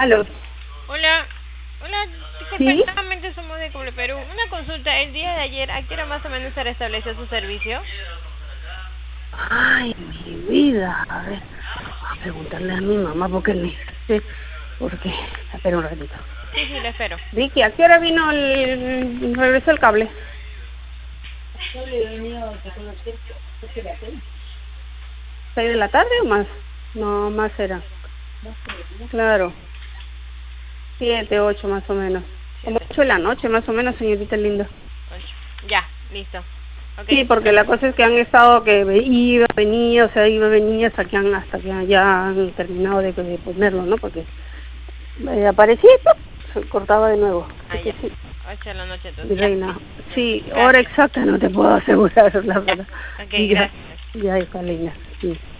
Aló. Hola, hola, disculpe, ¿Sí? nuevamente somos de Cable Perú. Una consulta, el día de ayer, ¿a qué hora más o menos se restableció su servicio? Ay, mi vida. A ver, voy a preguntarle a mi mamá porque ni sé. Porque, espera un ratito. Sí, le espero. Vicky, ¿a qué hora vino regresó el cable? ¿6 de la tarde o más? No, más era. Claro, 7, 8 más o menos. Como 7, 8 de la noche más o menos, señorita linda. 8. Ya, listo. Ok, Sí, porque la cosa es que han estado que iba, venía, o sea, iba, venía hasta que ya han terminado de ponerlo, ¿no? Porque aparecía y ¡pum! Se cortaba de nuevo. ah, Así ya. que sí, 8 de la noche mi entonces, ya, reina. listo. Ya, Sí, hora gracias. exacta no te puedo asegurar, la Ya, verdad. ok, Ya, gracias. ya está linda. Sí.